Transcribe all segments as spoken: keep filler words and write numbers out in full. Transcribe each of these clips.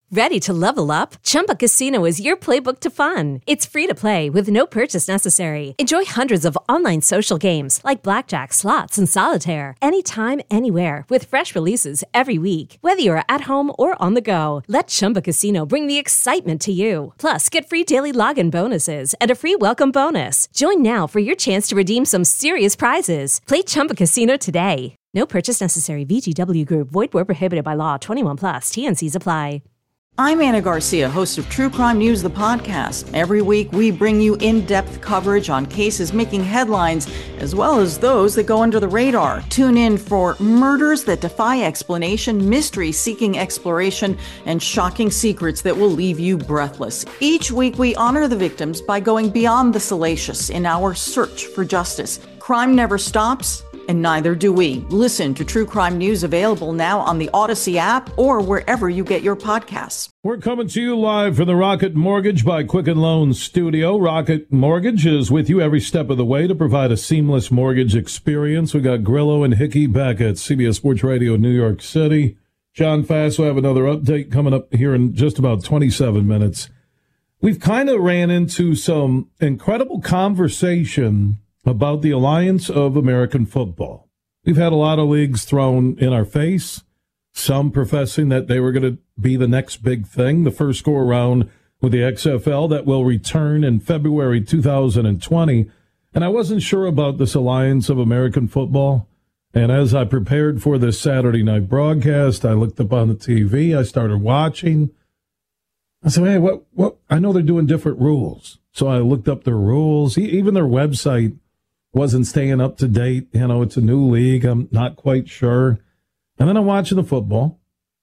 Ready to level up? Chumba Casino is your playbook to fun. It's free to play with no purchase necessary. Enjoy hundreds of online social games like blackjack, slots, and solitaire anytime, anywhere with fresh releases every week. Whether you're at home or on the go, let Chumba Casino bring the excitement to you. Plus, get free daily login bonuses and a free welcome bonus. Join now for your chance to redeem some serious prizes. Play Chumba Casino today. No purchase necessary. V G W Group. Void where prohibited by law. twenty-one plus. T N Cs apply. I'm Anna Garcia, host of True Crime News, the podcast. Every week, we bring you in-depth coverage on cases making headlines, as well as those that go under the radar. Tune in for murders that defy explanation, mystery seeking exploration, and shocking secrets that will leave you breathless. Each week, we honor the victims by going beyond the salacious in our search for justice. Crime never stops, and neither do we. Listen to True Crime News, available now on the Odyssey app or wherever you get your podcasts. We're coming to you live from the Rocket Mortgage by Quicken Loans studio. Rocket Mortgage is with you every step of the way to provide a seamless mortgage experience. We got Grillo and Hickey back at C B S Sports Radio New York City. John Fass will have another update coming up here in just about twenty-seven minutes. We've kind of ran into some incredible conversation about the Alliance of American Football. We've had a lot of leagues thrown in our face, some professing that they were going to be the next big thing, the first go around with the X F L that will return in February two thousand twenty. And I wasn't sure about this Alliance of American Football. And as I prepared for this Saturday night broadcast, I looked up on the T V, I started watching. I said, hey, what, what? I know they're doing different rules. So I looked up their rules, even their website wasn't staying up to date. You know, it's a new league. I'm not quite sure. And then I'm watching the football,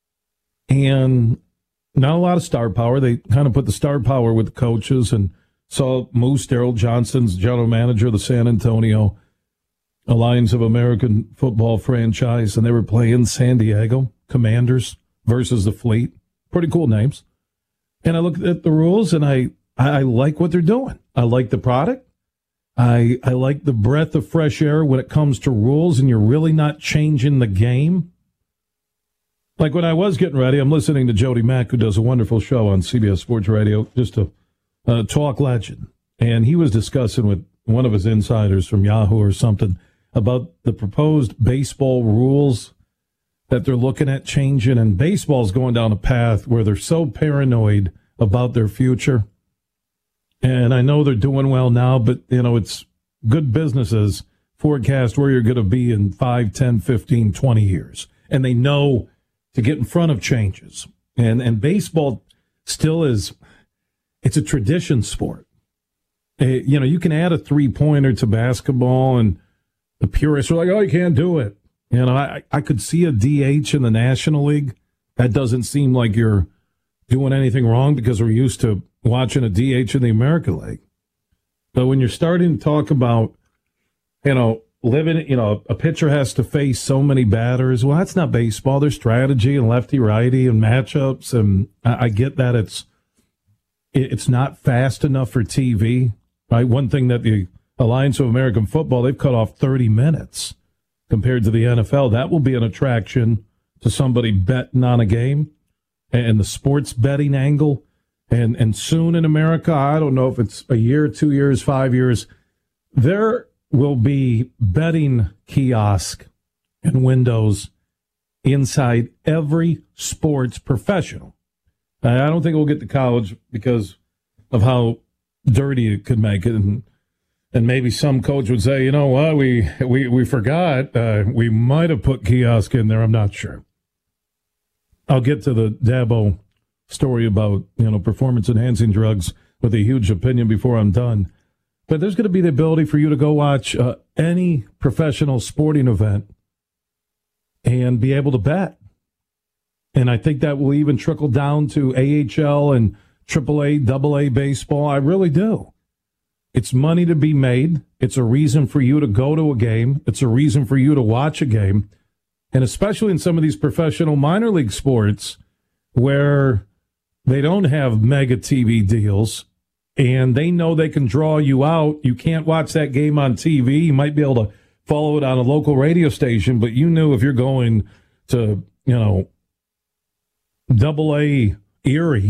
and not a lot of star power. They kind of put the star power with the coaches, and saw Moose Darrell Johnson's general manager of the San Antonio Alliance of American Football franchise, and they were playing San Diego Commanders versus the Fleet. Pretty cool names. And I looked at the rules, and I, I like what they're doing. I like the product. I, I like the breath of fresh air when it comes to rules, and you're really not changing the game. Like when I was getting ready, I'm listening to Jody Mack, who does a wonderful show on C B S Sports Radio, just a, a talk legend. And he was discussing with one of his insiders from Yahoo or something about the proposed baseball rules that they're looking at changing. And baseball's going down a path where they're so paranoid about their future. And I know they're doing well now, but, you know, it's good businesses forecast where you're going to be in five, ten, fifteen, twenty years. And they know to get in front of changes. And and baseball still is, it's a tradition sport. Uh, you know, you can add a three-pointer to basketball, and the purists are like, oh, you can't do it. You know, I, I could see a D H in the National League. That doesn't seem like you're doing anything wrong because we're used to watching a D H in the American League. But when you're starting to talk about, you know, living, you know, a pitcher has to face so many batters. Well, that's not baseball. There's strategy and lefty-righty and matchups, and I, I get that it's it's not fast enough for T V, right? One thing that the Alliance of American Football, they've cut off thirty minutes compared to the N F L. That will be an attraction to somebody betting on a game, and the sports betting angle. And and soon in America, I don't know if it's a year, two years, five years, there will be betting kiosk and windows inside every sports professional. I don't think we'll get to college because of how dirty it could make it. And and maybe some coach would say, you know what, we we, we forgot. Uh, we might have put kiosk in there. I'm not sure. I'll get to the Dabo story about, you know, performance-enhancing drugs with a huge opinion before I'm done. But there's going to be the ability for you to go watch uh, any professional sporting event and be able to bet. And I think that will even trickle down to A H L and triple A, double A baseball. I really do. It's money to be made. It's a reason for you to go to a game. It's a reason for you to watch a game. And especially in some of these professional minor league sports where they don't have mega T V deals, and they know they can draw you out. You can't watch that game on T V. You might be able to follow it on a local radio station, but you knew if you're going to, you know, double A Erie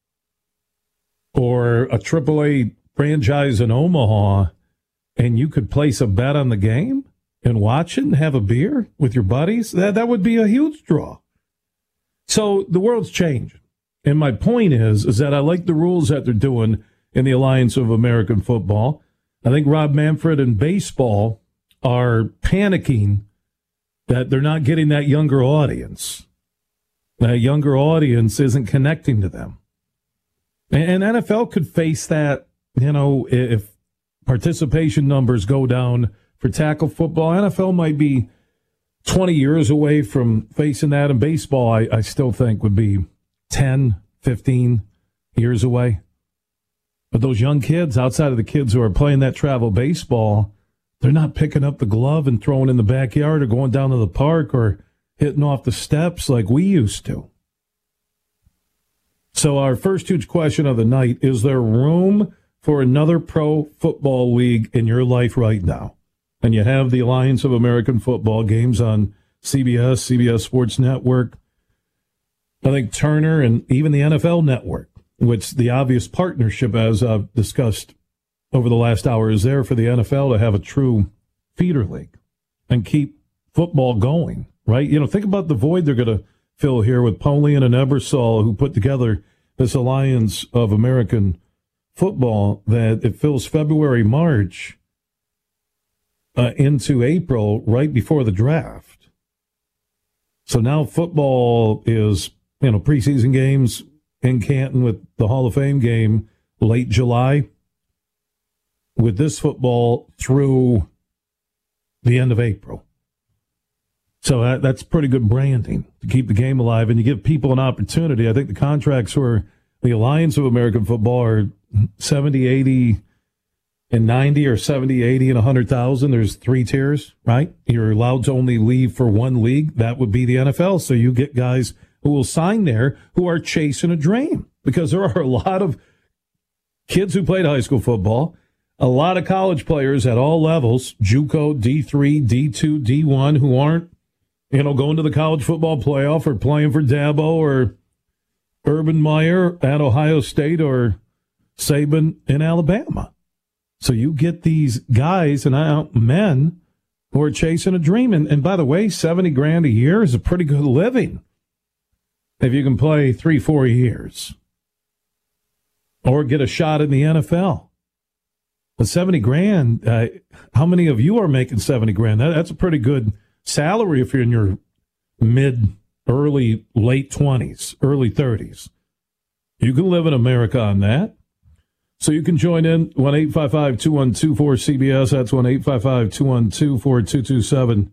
or a triple A franchise in Omaha, and you could place a bet on the game and watch it and have a beer with your buddies, that, that would be a huge draw. So the world's changing. And my point is, is that I like the rules that they're doing in the Alliance of American Football. I think Rob Manfred and baseball are panicking that they're not getting that younger audience. That younger audience isn't connecting to them. And N F L could face that, you know, if participation numbers go down for tackle football. N F L might be twenty years away from facing that. And baseball, I, I still think, would be ten, fifteen years away. But those young kids, outside of the kids who are playing that travel baseball, they're not picking up the glove and throwing in the backyard or going down to the park or hitting off the steps like we used to. So our first huge question of the night, is there room for another pro football league in your life right now? And you have the Alliance of American Football games on C B S, C B S Sports Network, I think Turner, and even the N F L Network, which the obvious partnership, as I've discussed over the last hour, is there for the N F L to have a true feeder league and keep football going, right? You know, think about the void they're going to fill here with Polian and Ebersol, who put together this Alliance of American Football, that it fills February, March uh, into April, right before the draft. So now football is, you know, preseason games in Canton with the Hall of Fame game late July, with this football through the end of April. So that, that's pretty good branding to keep the game alive, and you give people an opportunity. I think the contracts for the Alliance of American Football are seventy, eighty, and ninety, or seventy, eighty, and one hundred thousand. There's three tiers, right? You're allowed to only leave for one league. That would be the N F L. So you get guys who will sign there who are chasing a dream, because there are a lot of kids who played high school football, a lot of college players at all levels, JUCO, D three, D two, D one, who aren't, you know, going to the college football playoff or playing for Dabo or Urban Meyer at Ohio State or Saban in Alabama. So you get these guys and uh, men who are chasing a dream. And, and by the way, seventy grand a year is a pretty good living if you can play three, four years or get a shot in the N F L. But seventy grand, uh, how many of you are making seventy grand? That, that's a pretty good salary if you're in your mid, early, late twenties, early thirties. You can live in America on that. So you can join in, one eight five five, two one two, four C B S. That's one eight five five, two one two, four two two seven.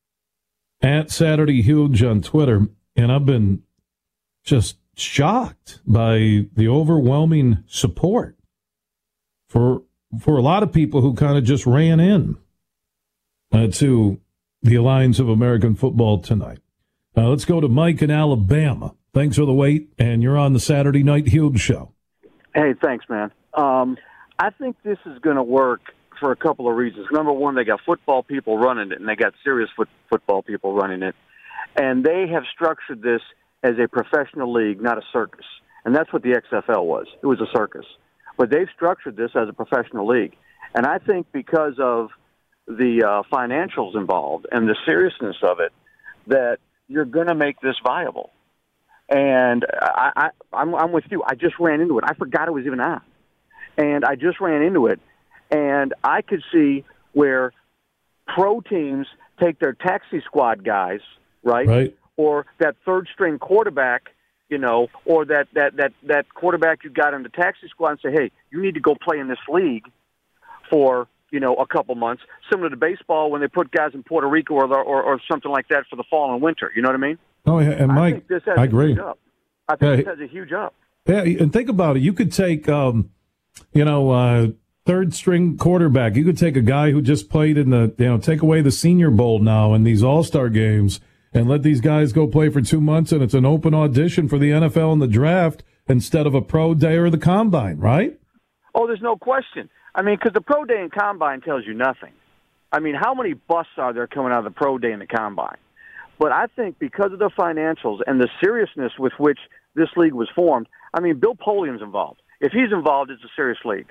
At Saturday Huge on Twitter. And I've been just shocked by the overwhelming support for for a lot of people who kind of just ran in uh, to the Alliance of American Football tonight. Uh, let's go to Mike in Alabama. Thanks for the wait, and you're on the Saturday Night Huge Show. Hey, thanks, man. Um, I think this is going to work for a couple of reasons. Number one, they got football people running it, and they got serious foot- football people running it. And they have structured this as a professional league, not a circus. And that's what the X F L was. It was a circus. But they've structured this as a professional league. And I think because of the uh, financials involved and the seriousness of it, that you're going to make this viable. And I, I, I'm, I'm with you. I just ran into it. I forgot it was even on. And I just ran into it. And I could see where pro teams take their taxi squad guys, right? Right. Or that third-string quarterback, you know, or that, that, that, that quarterback you got in the taxi squad and say, hey, you need to go play in this league for, you know, a couple months, similar to baseball when they put guys in Puerto Rico or, or, or something like that for the fall and winter. You know what I mean? Oh, yeah, and Mike, I, think this has I a agree. Huge up. I think Yeah, this has a huge up. Yeah, and think about it. You could take, um, you know, uh, third-string quarterback. You could take a guy who just played in the, you know, take away the Senior Bowl now and these All-Star games and let these guys go play for two months, and it's an open audition for the N F L in the draft instead of a pro day or the combine, right? Oh, there's no question. I mean, because the pro day and combine tells you nothing. I mean, how many busts are there coming out of the pro day and the combine? But I think because of the financials and the seriousness with which this league was formed, I mean, Bill Polian's involved. If he's involved, it's a serious league.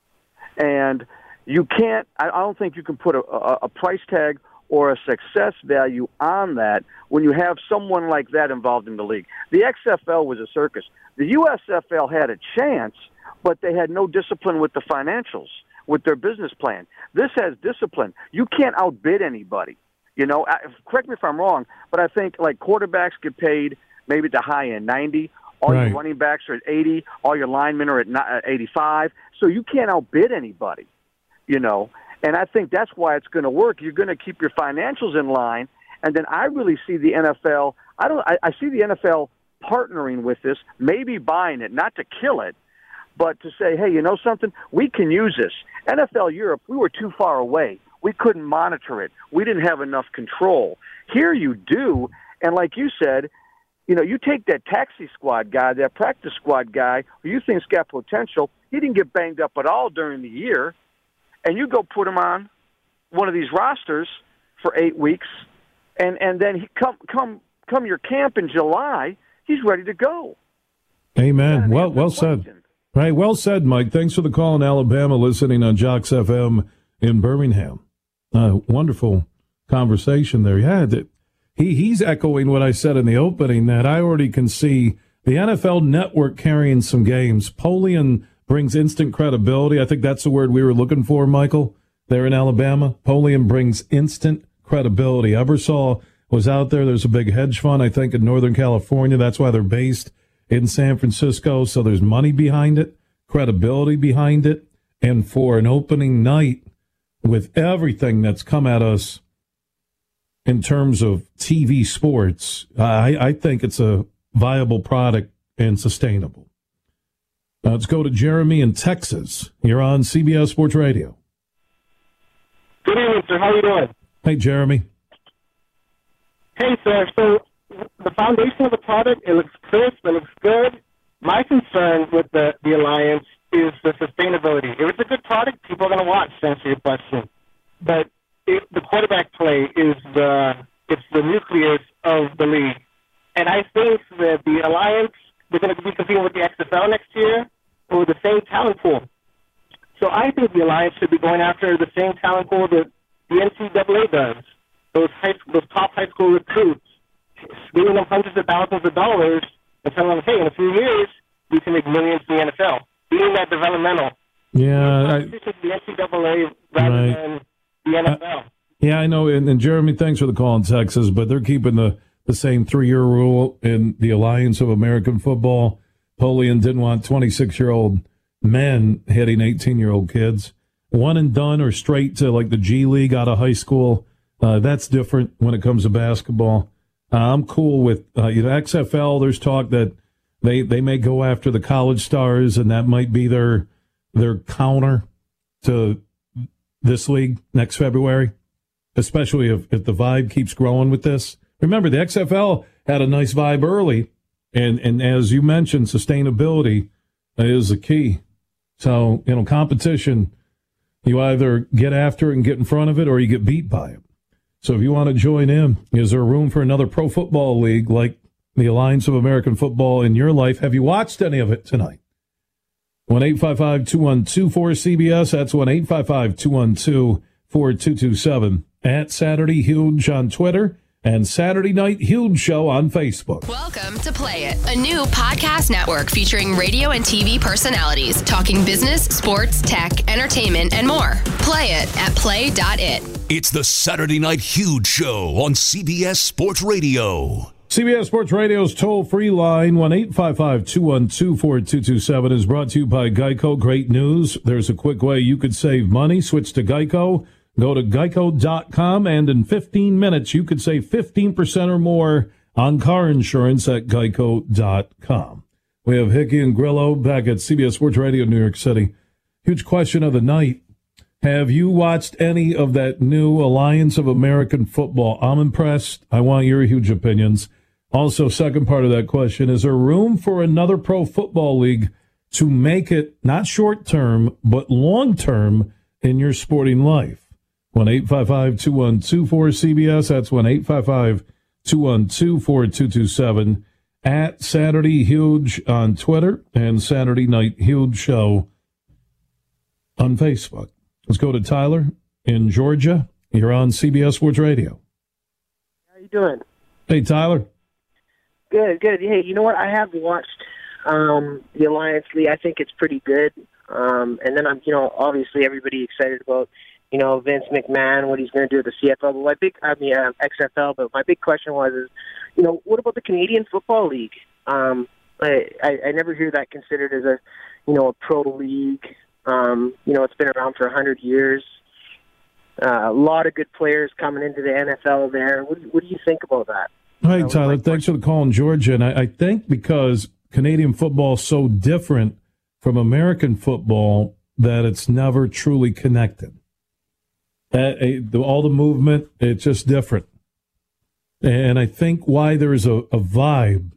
And you can't, I don't think you can put a, a, a price tag or a success value on that when you have someone like that involved in the league. The X F L was a circus. The U S F L had a chance, but they had no discipline with the financials, with their business plan. This has discipline. You can't outbid anybody. You know, I, correct me if I'm wrong, but I think like quarterbacks get paid maybe at the high end, ninety. All right. Your running backs are at eighty. All your linemen are at eighty-five. So you can't outbid anybody, you know. And I think that's why it's going to work. You're going to keep your financials in line. And then I really see the N F L, I don't. I, I see the N F L partnering with this, maybe buying it, not to kill it, but to say, hey, you know something? We can use this. N F L Europe, we were too far away. We couldn't monitor it. We didn't have enough control. Here you do, and like you said, you know, you take that taxi squad guy, that practice squad guy, who you think's got potential, he didn't get banged up at all during the year, and you go put him on one of these rosters for eight weeks, and, and then he come come come your camp in July, he's ready to go. Amen. Well, well said. Right, well said, Mike. Thanks for the call in Alabama, listening on Jocks F M in Birmingham. Uh, wonderful conversation there. Yeah, that, he he's echoing what I said in the opening, that I already can see the N F L Network carrying some games. Polian brings instant credibility. I think that's the word we were looking for, Michael, there in Alabama. Polian brings instant credibility. Ebersol was out there. There's a big hedge fund, I think, in Northern California. That's why they're based in San Francisco. So there's money behind it, credibility behind it. And for an opening night with everything that's come at us in terms of T V sports, I, I think it's a viable product and sustainable. Uh, let's go to Jeremy in Texas. You're on C B S Sports Radio. Good evening, sir. How are you doing? Hey, Jeremy. Hey, sir. So the foundation of the product, it looks crisp, it looks good. My concern with the, the Alliance is the sustainability. If it's a good product, people are going to watch, to answer your question. But it, the quarterback play is the, it's the nucleus of the league. And I think that the Alliance, they're going to be competing with the X F L next year with the same talent pool. So I think the Alliance should be going after the same talent pool that the N C double A does. Those high, those top high school recruits, giving them hundreds of thousands of dollars and telling them, hey, in a few years, we can make millions in the N F L. Being that developmental. Yeah. I, the N C double A rather right. than the N F L. Uh, yeah, I know. And, and Jeremy, thanks for the call in Texas, but they're keeping the, the same three-year rule in the Alliance of American Football. Polian didn't want twenty-six-year-old men hitting eighteen-year-old kids. One and done or straight to like the G League out of high school. Uh, that's different when it comes to basketball. Uh, I'm cool with uh, the X F L. There's talk that they, they may go after the college stars, and that might be their their counter to this league next February, especially if, if the vibe keeps growing with this. Remember, the X F L had a nice vibe early, and, and as you mentioned, sustainability is the key. So, you know, competition, you either get after it and get in front of it, or you get beat by it. So if you want to join in, is there room for another pro football league like the Alliance of American Football in your life? Have you watched any of it tonight? one eight five five, two one two, four C B S. That's one eight five five, two one two, four two two seven. At Saturday Huge on Twitter and Saturday Night Huge Show on Facebook. Welcome to Play It, a new podcast network featuring radio and T V personalities talking business, sports, tech, entertainment, and more. Play it at play dot it. It's the Saturday Night Huge Show on C B S Sports Radio. C B S Sports Radio's toll-free line, one eight five five, two one two, four two two seven, is brought to you by Geico. Great news. There's a quick way you could save money. Switch to Geico. Go to geico dot com, and in fifteen minutes, you could save fifteen percent or more on car insurance at geico dot com. We have Hickey and Grillo back at C B S Sports Radio, New York City. Huge question of the night. Have you watched any of that new Alliance of American Football? I'm impressed. I want your huge opinions. Also, second part of that question, is there room for another pro football league to make it not short-term, but long-term in your sporting life? one eight five five, two one two, four C B S. That's one eight five five, two one two, four two two seven. at Saturday Huge on Twitter and Saturday Night Huge Show on Facebook. Let's go to Tyler in Georgia. You're on C B S Sports Radio. How you doing? Hey, Tyler. Good, good. Hey, you know what? I have watched um, the Alliance League. I think it's pretty good. Um, and then I'm, you know, obviously everybody excited about, you know, Vince McMahon, what he's going to do with the C F L. But my big, I mean, uh, X F L. But my big question was, is, you know, what about the Canadian Football League? Um, I, I, I never hear that considered as a, you know, a pro league. Um, you know, it's been around for a hundred years. Uh, a lot of good players coming into the N F L there. What, what do you think about that? Hey, Tyler, thanks for the call in Georgia. And I, I think because Canadian football is so different from American football that it's never truly connected. Uh, all the movement, it's just different. And I think why there is a, a vibe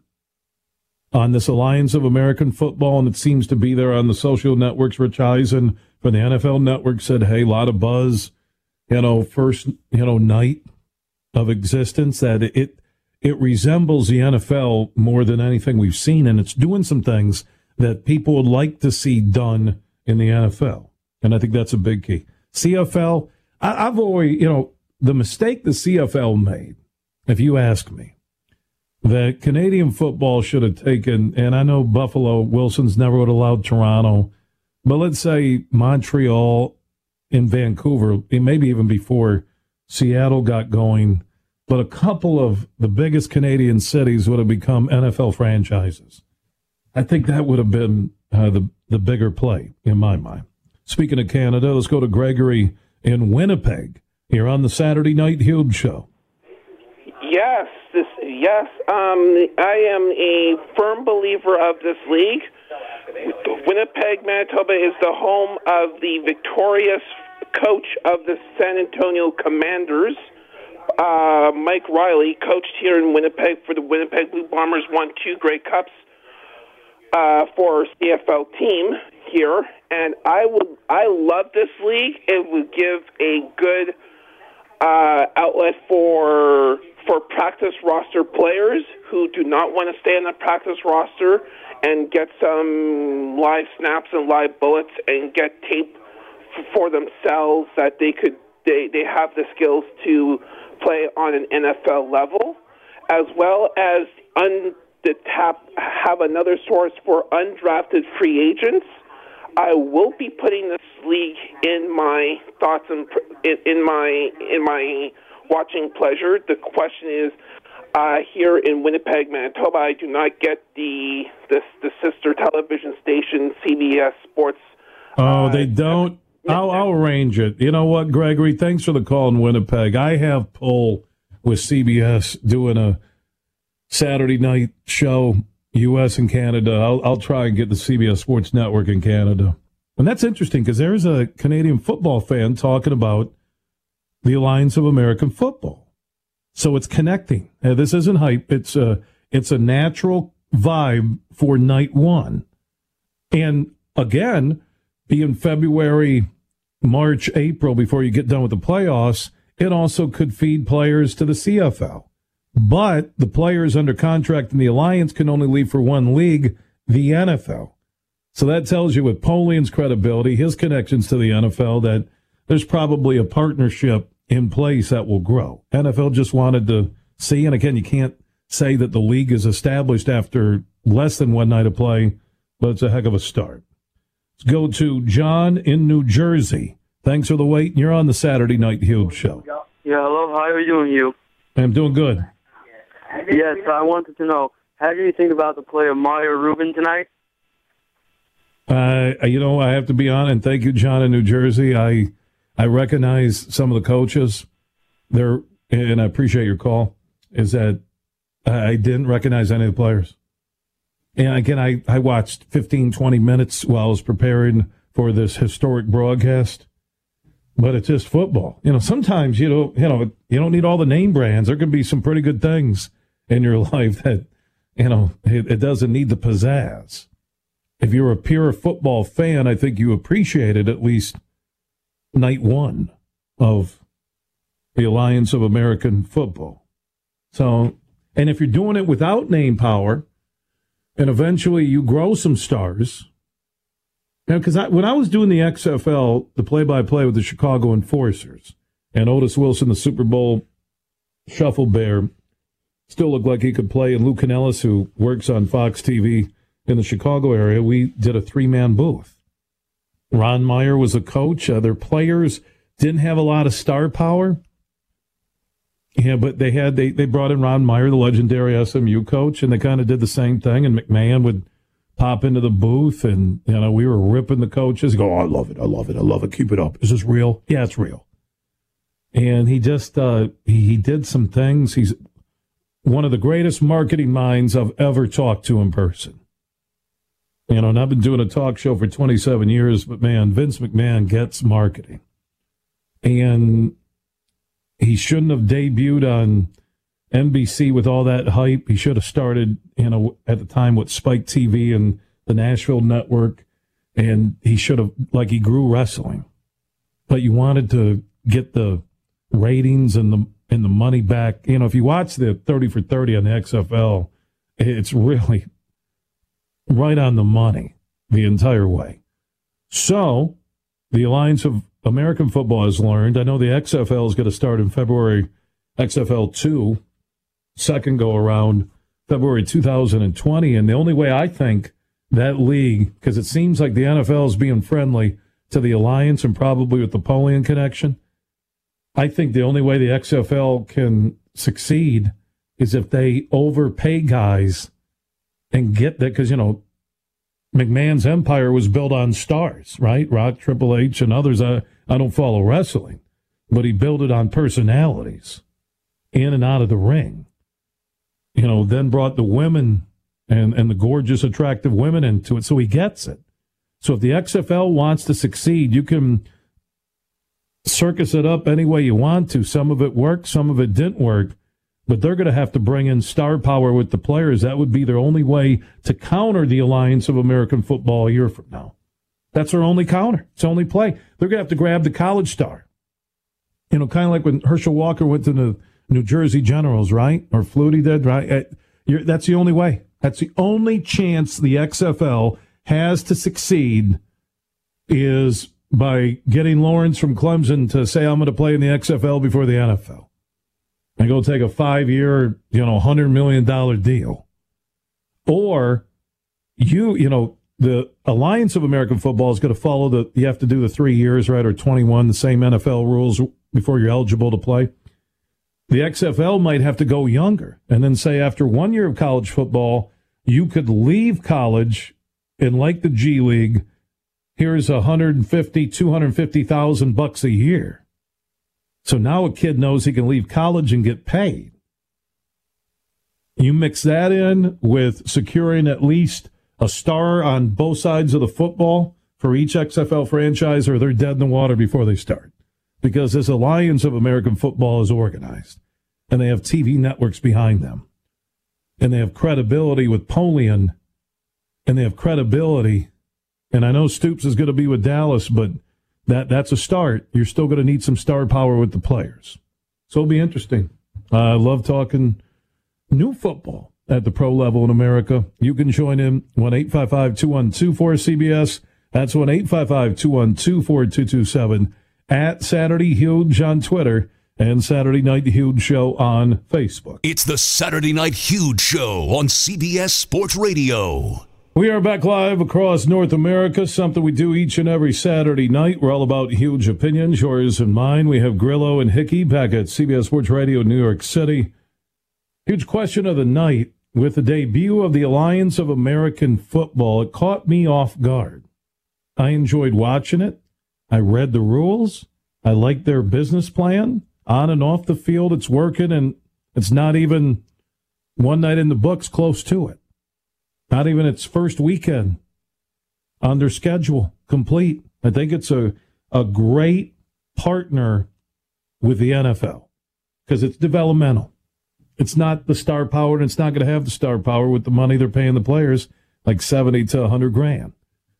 on this Alliance of American Football, and it seems to be there on the social networks. Rich Eisen from the N F L Network said, hey, a lot of buzz, you know, first, you know, night of existence, that it it resembles the N F L more than anything we've seen, and it's doing some things that people would like to see done in the N F L. And I think that's a big key. C F L, I, I've always, you know, the mistake the C F L made, if you ask me, that Canadian football should have taken, and I know Buffalo, Wilson's never would have allowed Toronto, but let's say Montreal and Vancouver, maybe even before Seattle got going, but a couple of the biggest Canadian cities would have become N F L franchises. I think that would have been uh, the, the bigger play in my mind. Speaking of Canada, let's go to Gregory in Winnipeg. You're on the Saturday Night Huge Show. Yes, this, yes. Um, I am a firm believer of this league. Winnipeg, Manitoba is the home of the victorious coach of the San Antonio Commanders. Uh, Mike Riley coached here in Winnipeg for the Winnipeg Blue Bombers, won two Grey Cups uh, for C F L team here, and I would I love this league. It would give a good uh, outlet for for practice roster players who do not want to stay on the practice roster and get some live snaps and live bullets and get tape for themselves that they could they, they have the skills to play on an N F L level, as well as un, the tap, have another source for undrafted free agents. I will be putting this league in my thoughts and in my in my watching pleasure. The question is, uh, here in Winnipeg, Manitoba, I do not get the the, the sister television station C B S Sports. Oh, uh, they don't. I'll, I'll arrange it. You know what, Gregory? Thanks for the call in Winnipeg. I have pull with C B S doing a Saturday night show, U S and Canada. I'll, I'll try and get the C B S Sports Network in Canada. And that's interesting because there's a Canadian football fan talking about the Alliance of American Football. So it's connecting. Now, this isn't hype. It's a, it's a natural vibe for night one. And again, being February, March, April, before you get done with the playoffs, it also could feed players to the C F L. But the players under contract in the Alliance can only leave for one league, the N F L. So that tells you with Polian's credibility, his connections to the N F L, that there's probably a partnership in place that will grow. N F L just wanted to see, and again, you can't say that the league is established after less than one night of play, but it's a heck of a start. Let's go to John in New Jersey. Thanks for the wait. You're on the Saturday Night Huge Show. Yeah, hello. How are you doing, you? I'm doing good. Yes, I wanted to know, how do you think about the play of Mario Rubin tonight? Uh, you know, I have to be on, and thank you, John in New Jersey. I I recognize some of the coaches there, and I appreciate your call, is that I didn't recognize any of the players. And again, I, I watched fifteen, twenty minutes while I was preparing for this historic broadcast. But it's just football. You know, sometimes you don't, you know, you don't need all the name brands. There could be some pretty good things in your life that, you know, it, it doesn't need the pizzazz. If you're a pure football fan, I think you appreciated at least night one of the Alliance of American Football. So, and if you're doing it without name power, and eventually you grow some stars. Now, because I, when I was doing the X F L, the play-by-play with the Chicago Enforcers, and Otis Wilson, the Super Bowl shuffle bear, still looked like he could play, and Lou Canellis, who works on Fox T V in the Chicago area, we did a three-man booth. Ron Meyer was a coach. Uh, their players didn't have a lot of star power. Yeah, but they had they, they brought in Ron Meyer, the legendary S M U coach, and they kind of did the same thing, and McMahon would pop into the booth, and you know we were ripping the coaches. Go, oh, I love it, I love it, I love it. Keep it up. Is this real? Yeah, it's real. And he just uh, he, he did some things. He's one of the greatest marketing minds I've ever talked to in person. You know, and I've been doing a talk show for twenty-seven years, but man, Vince McMahon gets marketing. And he shouldn't have debuted on N B C with all that hype. He should have started, you know, at the time with Spike T V and the Nashville Network. And he should have, like, he grew wrestling. But you wanted to get the ratings and the and the money back. You know, if you watch the thirty for thirty on the X F L, it's really right on the money the entire way. So the Alliance of American Football has learned. I know the X F L is going to start in February, X F L two, second go around, February two thousand twenty. And the only way I think that league, because it seems like the N F L is being friendly to the Alliance and probably with the Polian connection, I think the only way the X F L can succeed is if they overpay guys and get that, because, you know, McMahon's empire was built on stars, right? Rock, Triple H, and others. I, I don't follow wrestling, but he built it on personalities in and out of the ring. You know, then brought the women and, and the gorgeous, attractive women into it, so he gets it. So if the X F L wants to succeed, you can circus it up any way you want to. Some of it worked, some of it didn't work. But they're going to have to bring in star power with the players. That would be their only way to counter the Alliance of American Football a year from now. That's their only counter. It's the only play. They're going to have to grab the college star. You know, kind of like when Herschel Walker went to the New Jersey Generals, right? Or Flutie did, right? You're, that's the only way. That's the only chance the X F L has to succeed is by getting Lawrence from Clemson to say, I'm going to play in the X F L before the N F L. And go take a five-year, you know, one hundred million dollars deal. Or you, you know, the Alliance of American Football is going to follow the, you have to do the three years, right, or twenty-one, the same N F L rules before you're eligible to play. The X F L might have to go younger and then say after one year of college football, you could leave college and, like the G League, here's one hundred fifty, two hundred fifty thousand bucks a year. So now a kid knows he can leave college and get paid. You mix that in with securing at least a star on both sides of the football for each X F L franchise, or they're dead in the water before they start. Because this Alliance of American Football is organized, and they have T V networks behind them, and they have credibility with Polian, and they have credibility. And I know Stoops is going to be with Dallas, but That that's a start. You're still going to need some star power with the players. So it'll be interesting. I uh, love talking new football at the pro level in America. You can join in one eight five five, two one two, four C B S. That's one eight five five, two one two, four two two seven. At Saturday Huge on Twitter and Saturday Night Huge Show on Facebook. It's the Saturday Night Huge Show on C B S Sports Radio. We are back live across North America, something we do each and every Saturday night. We're all about huge opinions, yours and mine. We have Grillo and Hickey back at C B S Sports Radio, New York City. Huge question of the night. With the debut of the Alliance of American Football, it caught me off guard. I enjoyed watching it. I read the rules. I liked their business plan. On and off the field, it's working, and it's not even one night in the books close to it. Not even its first weekend on their schedule complete. I think it's a, a great partner with the N F L because it's developmental. It's not the star power, and it's not going to have the star power with the money they're paying the players, like seventy to a hundred grand.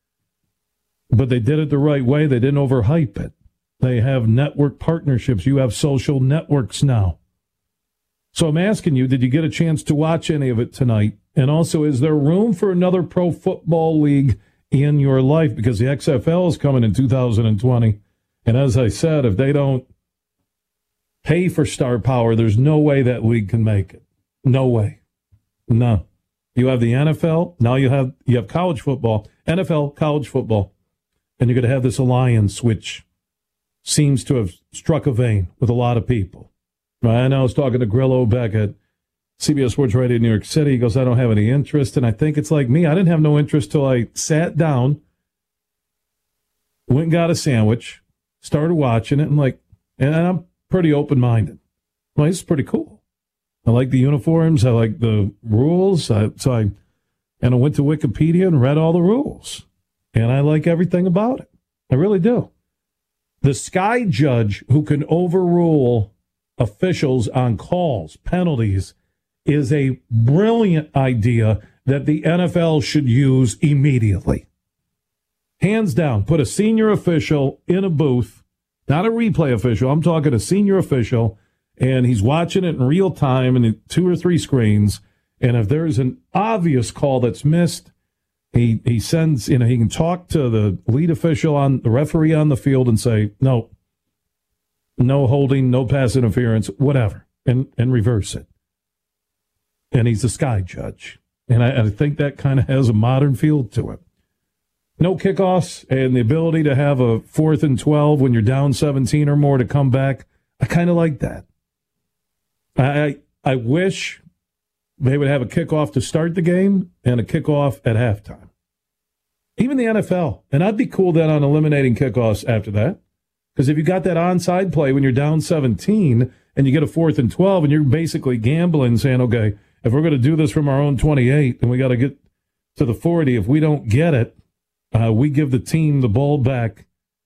But they did it the right way. They didn't overhype it. They have network partnerships. You have social networks now. So I'm asking you, did you get a chance to watch any of it tonight? And also, is there room for another pro football league in your life? Because the X F L is coming in two thousand twenty. And as I said, if they don't pay for star power, there's no way that league can make it. No way. No. You have the N F L. Now you have you have college football. N F L, college football. And you're going to have this alliance, which seems to have struck a vein with a lot of people. Right? And I was talking to Grillo back at C B S Sports Radio in New York City. He goes, I don't have any interest. And I think it's like me. I didn't have no interest till I sat down, went and got a sandwich, started watching it, and like, and I'm pretty open-minded. Well, it's pretty cool. I like the uniforms. I like the rules. I, so I, and I went to Wikipedia and read all the rules. And I like everything about it. I really do. The sky judge who can overrule officials on calls, penalties, is a brilliant idea that the N F L should use immediately. Hands down, put a senior official in a booth, not a replay official. I'm talking a senior official, and he's watching it in real time in two or three screens. And if there is an obvious call that's missed, he he sends, you know, he can talk to the lead official on the referee on the field and say, no, no holding, no pass interference, whatever, and, and reverse it. And he's the sky judge. And I, I think that kind of has a modern feel to it. No kickoffs and the ability to have a fourth and twelve when you're down seventeen or more to come back. I kind of like that. I I wish they would have a kickoff to start the game and a kickoff at halftime. Even the N F L. And I'd be cool then on eliminating kickoffs after that. Because if you got that onside play when you're down seventeen and you get a fourth and twelve and you're basically gambling saying, okay, if we're going to do this from our own twenty-eight and we got to get to the forty, if we don't get it, uh, we give the team the ball back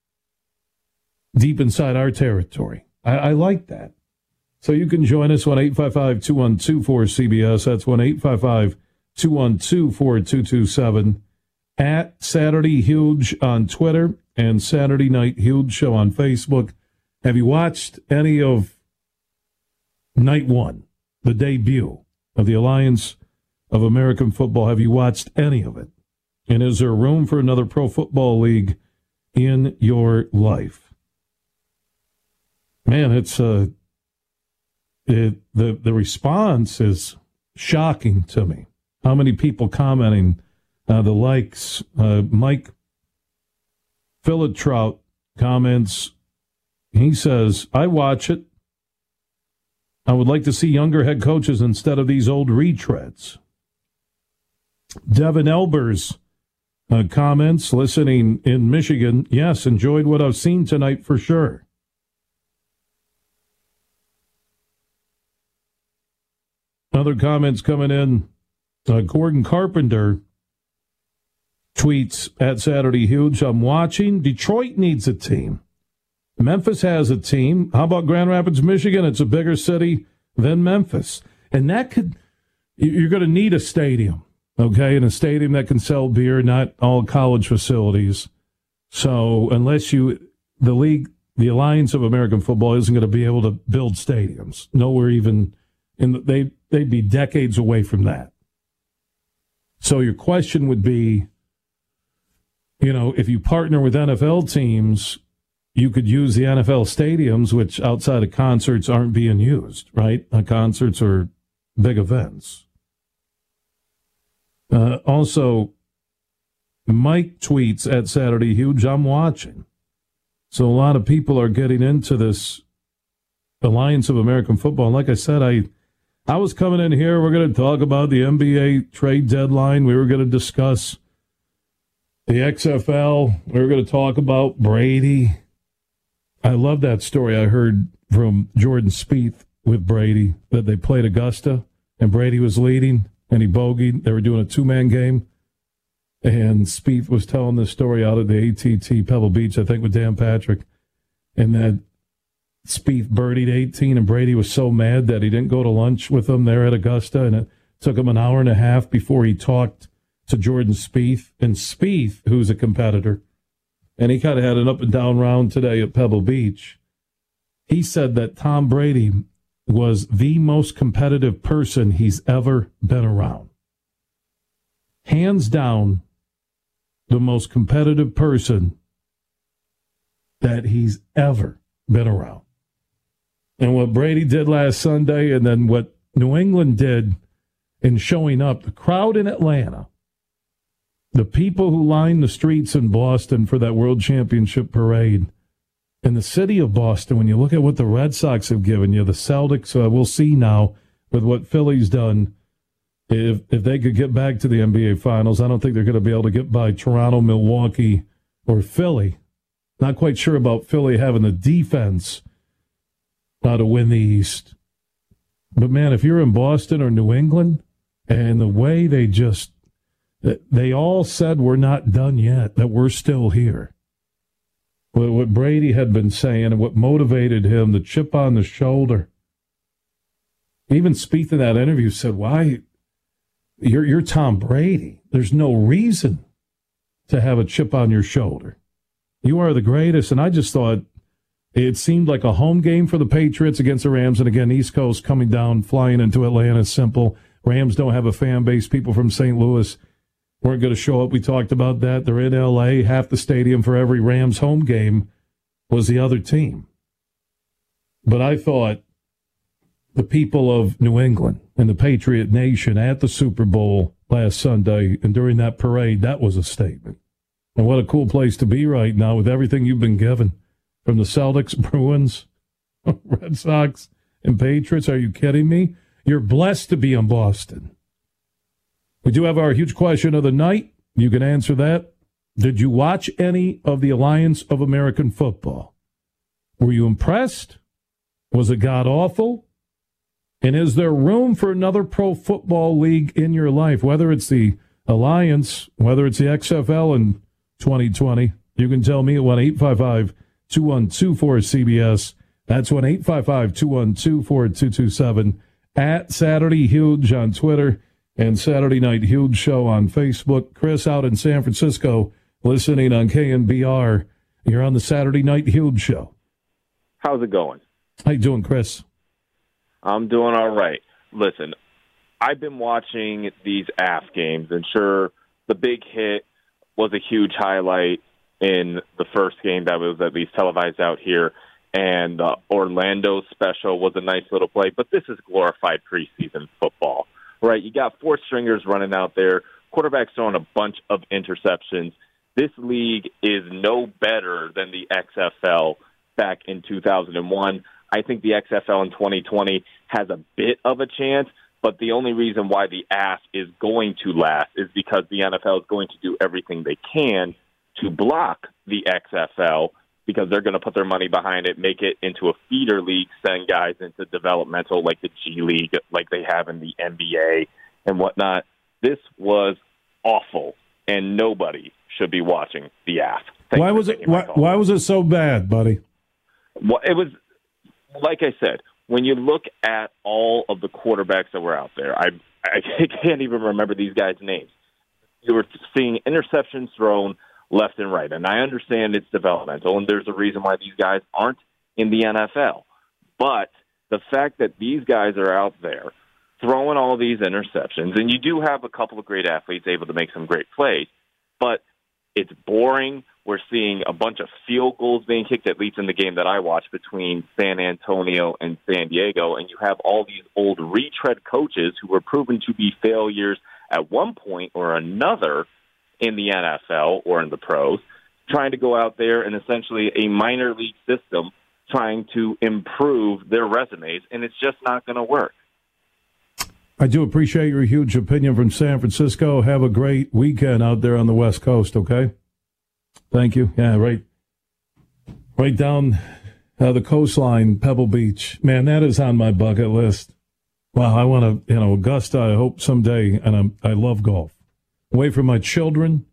deep inside our territory. I, I like that. So you can join us on eight five five, two one two, four C B S. That's one eight five five, two one two, four two two seven. At Saturday Huge on Twitter and Saturday Night Huge Show on Facebook. Have you watched any of night one, the debut of the Alliance of American Football? Have you watched any of it? And is there room for another pro football league in your life? Man, it's uh, it, the the response is shocking to me. How many people commenting, uh, the likes. Uh, Mike Philitrout comments. He says, "I watch it. I would like to see younger head coaches instead of these old retreads." Devin Elbers uh, comments, listening in Michigan. Yes, enjoyed what I've seen tonight for sure. Other comments coming in. Uh, Gordon Carpenter tweets at Saturday Huge, I'm watching. Detroit needs a team. Memphis has a team. How about Grand Rapids, Michigan? It's a bigger city than Memphis. And that could, you're going to need a stadium, okay? And a stadium that can sell beer, not all college facilities. So unless you, the league, the Alliance of American Football isn't going to be able to build stadiums. Nowhere even, in the, they, they'd be decades away from that. So your question would be, you know, if you partner with N F L teams, you could use the N F L stadiums, which outside of concerts aren't being used, right? Uh, concerts are big events. Uh, also, Mike tweets at Saturday Huge, I'm watching. So a lot of people are getting into this Alliance of American Football. And like I said, I I was coming in here, we're going to talk about the N B A trade deadline. We were going to discuss the X F L. We were going to talk about Brady. I love that story I heard from Jordan Spieth with Brady, that they played Augusta, and Brady was leading, and he bogeyed. They were doing a two-man game, and Spieth was telling this story out of the A T T Pebble Beach, I think, with Dan Patrick, and that Spieth birdied eighteen, and Brady was so mad that he didn't go to lunch with them there at Augusta, and it took him an hour and a half before he talked to Jordan Spieth. And Spieth, who's a competitor, and he kind of had an up and down round today at Pebble Beach, he said that Tom Brady was the most competitive person he's ever been around. hands down, the most competitive person that he's ever been around. And what Brady did last Sunday, and then what New England did in showing up, the crowd in Atlanta, the people who lined the streets in Boston for that World Championship parade, in the city of Boston, when you look at what the Red Sox have given you, the Celtics, uh, we'll see now with what Philly's done. If if they could get back to the N B A Finals, I don't think they're going to be able to get by Toronto, Milwaukee, or Philly. Not quite sure about Philly having the defense uh, to win the East. But, man, if you're in Boston or New England, and the way they just, they all said we're not done yet, that we're still here. What Brady had been saying and what motivated him, the chip on the shoulder. Even Spieth in that interview said, why, you're, you're Tom Brady. There's no reason to have a chip on your shoulder. You are the greatest. And I just thought it seemed like a home game for the Patriots against the Rams. And again, East Coast coming down, flying into Atlanta is simple. Rams don't have a fan base. People from Saint Louis weren't going to show up. We talked about that. They're in L A. Half the stadium for every Rams home game was the other team. But I thought the people of New England and the Patriot Nation at the Super Bowl last Sunday and during that parade, that was a statement. And what a cool place to be right now with everything you've been given from the Celtics, Bruins, Red Sox, and Patriots. Are you kidding me? You're blessed to be in Boston. We do have our huge question of the night. You can answer that. Did you watch any of the Alliance of American Football? Were you impressed? Was it god-awful? And is there room for another pro football league in your life, whether it's the Alliance, whether it's the X F L in twenty twenty? You can tell me at one eight five five, two one two, four C B S. That's one eight five five, two one two, four two two seven. At Saturday Huge on Twitter. And Saturday Night Huge Show on Facebook. Chris out in San Francisco listening on K N B R. You're on the Saturday Night Huge Show. How's it going? How you doing, Chris? I'm doing all right. Listen, I've been watching these A F games, and sure, the big hit was a huge highlight in the first game that was at least televised out here, and the Orlando special was a nice little play, but this is glorified preseason football. Right, you got four stringers running out there, quarterbacks throwing a bunch of interceptions. This league is no better than the X F L back in two thousand one. I think the X F L in twenty twenty has a bit of a chance, but the only reason why the A F is going to last is because the N F L is going to do everything they can to block the X F L, because they're going to put their money behind it, make it into a feeder league, send guys into developmental like the G League, like they have in the N B A and whatnot. This was awful, and nobody should be watching the A F. Thank why was it? Why, why was it so bad, buddy? Well, it was, like I said, when you look at all of the quarterbacks that were out there, I I can't even remember these guys' names. You were seeing interceptions thrown left and right. And I understand it's developmental, and there's a reason why these guys aren't in the N F L. But the fact that these guys are out there throwing all these interceptions, and you do have a couple of great athletes able to make some great plays, but it's boring. We're seeing a bunch of field goals being kicked, at least in the game that I watched between San Antonio and San Diego, and you have all these old retread coaches who were proven to be failures at one point or another in the N F L or in the pros, trying to go out there and essentially a minor league system trying to improve their resumes, and it's just not going to work. I do appreciate your huge opinion from San Francisco. Have a great weekend out there on the West Coast, okay? Thank you. Yeah, right, right down uh, the coastline, Pebble Beach. Man, that is on my bucket list. Wow, I want to, you know, Augusta, I hope someday, and I'm, I love golf. Away from my children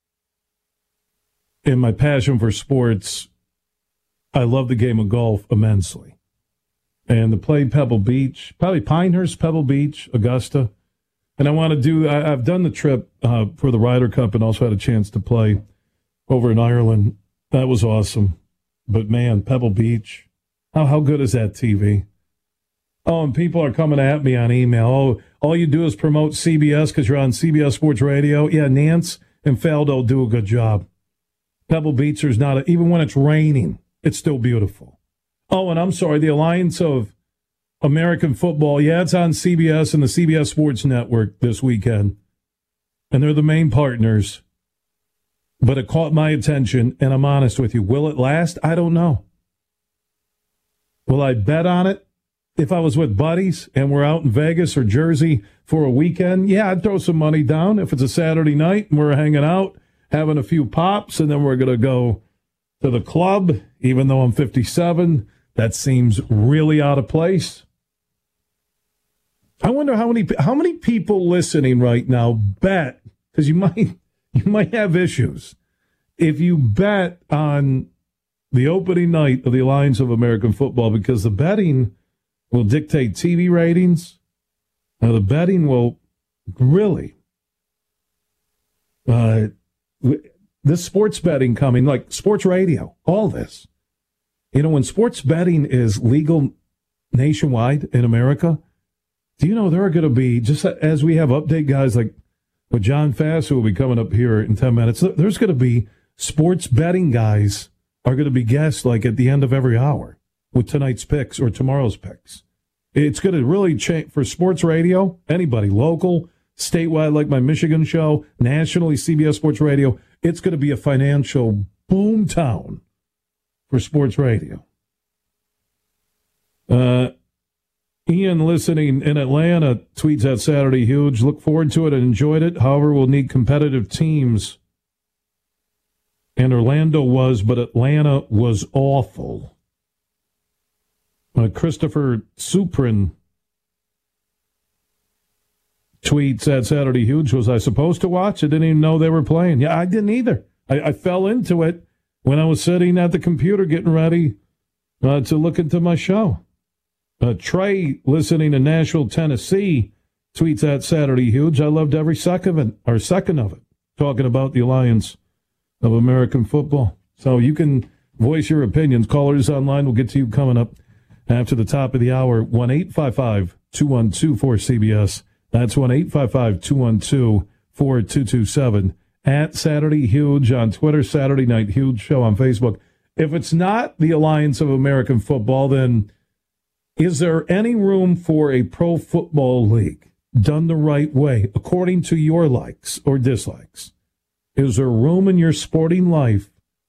and my passion for sports, I love the game of golf immensely. And to play Pebble Beach, probably Pinehurst, Pebble Beach, Augusta. And I want to do, I, I've done the trip uh, for the Ryder Cup and also had a chance to play over in Ireland. That was awesome. But man, Pebble Beach, how, how good is that T V? Oh, and people are coming at me on email. Oh, all you do is promote C B S because you're on C B S Sports Radio. Yeah, Nance and Faldo do a good job. Pebble Beach, there's not a, even when it's raining, it's still beautiful. Oh, and I'm sorry, the Alliance of American Football. Yeah, it's on C B S and the C B S Sports Network this weekend. And they're the main partners. But it caught my attention, and I'm honest with you. Will it last? I don't know. Will I bet on it? If I was with buddies and we're out in Vegas or Jersey for a weekend, yeah, I'd throw some money down. If it's a Saturday night and we're hanging out, having a few pops, and then we're going to go to the club, even though I'm fifty-seven, that seems really out of place. I wonder how many how many people listening right now bet, because you might you might have issues if you bet on the opening night of the Alliance of American Football, because the betting will dictate T V ratings. Now, the betting will really, uh, this sports betting coming, like sports radio, all this. You know, when sports betting is legal nationwide in America, do you know there are going to be, just as we have update guys like with John Fass, who will be coming up here in ten minutes, there's going to be sports betting guys are going to be guests like at the end of every hour with tonight's picks or tomorrow's picks. It's going to really change for sports radio, anybody, local, statewide, like my Michigan show, nationally, C B S Sports Radio. It's going to be a financial boom town for sports radio. Uh, Ian, listening in Atlanta, tweets at Saturday Huge. Look forward to it and enjoyed it. However, we'll need competitive teams. And Orlando was, but Atlanta was awful. Uh, Christopher Suprin tweets at Saturday Huge. Was I supposed to watch? I didn't even know they were playing. Yeah, I didn't either. I, I fell into it when I was sitting at the computer getting ready uh, to look into my show. Uh, Trey, listening in Nashville, Tennessee, tweets at Saturday Huge. I loved every second of it, or second of it, talking about the Alliance of American Football. So you can voice your opinions. Callers online, we'll get to you coming up after the top of the hour. one eight five five, two one two, four C B S. That's one eight five five, two one two, four two two seven. At Saturday Huge on Twitter, Saturday Night Huge Show on Facebook. If it's not the Alliance of American Football, then is there any room for a pro football league done the right way, according to your likes or dislikes? Is there room in your sporting life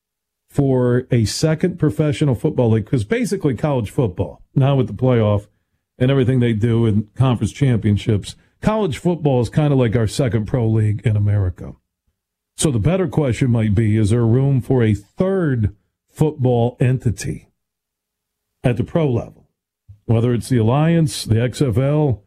for a second professional football league? Because basically college football, now with the playoff and everything they do in conference championships, college football is kind of like our second pro league in America. So the better question might be, is there room for a third football entity at the pro level? Whether it's the Alliance, the X F L,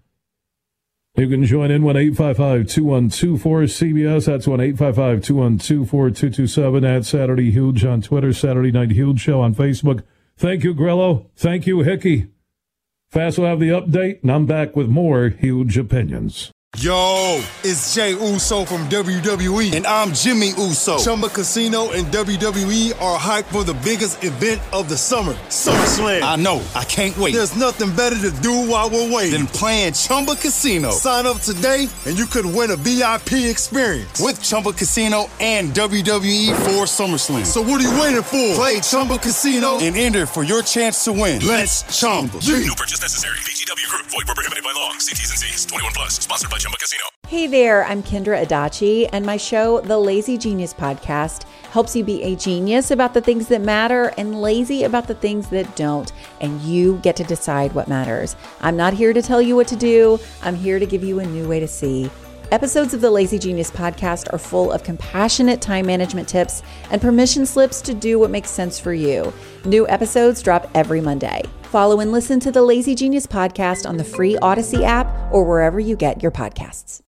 you can join in one eight five five, two one two, four C B S. That's one eight five five, two one two, four two two seven. At Saturday Huge on Twitter, Saturday Night Huge Show on Facebook. Thank you, Grillo. Thank you, Hickey. Fast will have the update, and I'm back with more Huge Opinions. Yo, it's Jay Uso from W W E, and I'm Jimmy Uso. Chumba Casino and W W E are hyped for the biggest event of the summer, SummerSlam. I know, I can't wait. There's nothing better to do while we're waiting than playing Chumba Casino. Sign up today, and you could win a V I P experience with Chumba Casino and W W E for SummerSlam. So what are you waiting for? Play Chumba Casino and enter for your chance to win. Let's Chumba. No purchase necessary. V G W Group. Void where prohibited by law. See T's and C's. twenty-one plus. Sponsored by Chumba Casino. Hey there, I'm Kendra Adachi, and my show, The Lazy Genius Podcast, helps you be a genius about the things that matter and lazy about the things that don't, and you get to decide what matters. I'm not here to tell you what to do. I'm here to give you a new way to see. Episodes of the Lazy Genius Podcast are full of compassionate time management tips and permission slips to do what makes sense for you. New episodes drop every Monday. Follow and listen to the Lazy Genius Podcast on the free Odyssey app or wherever you get your podcasts.